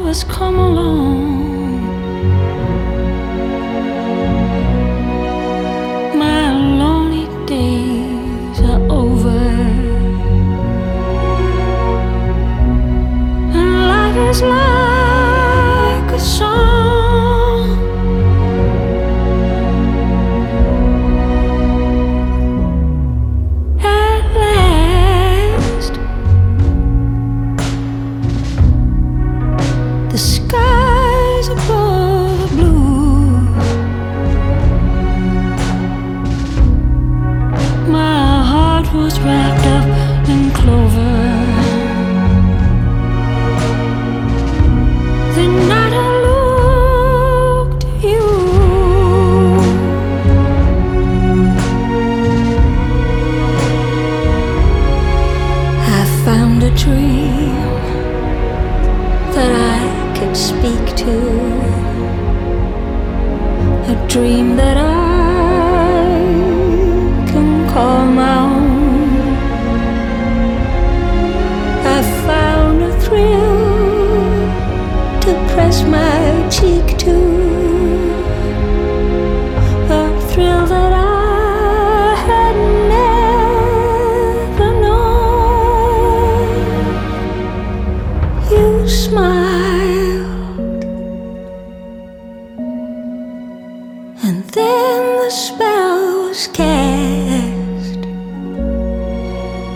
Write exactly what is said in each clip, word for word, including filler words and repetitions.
has come along. My lonely days are over, and life is like a song. At last, the skies above are blue. My heart was wrapped up in clover. The night I looked at you, I found a dream that I could speak to, a dream that I can call my own. I found a thrill to press my cheek to, a thrill that I had never known. You smiled, and then the spell was cast,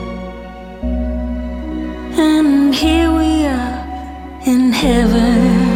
and here we are in heaven.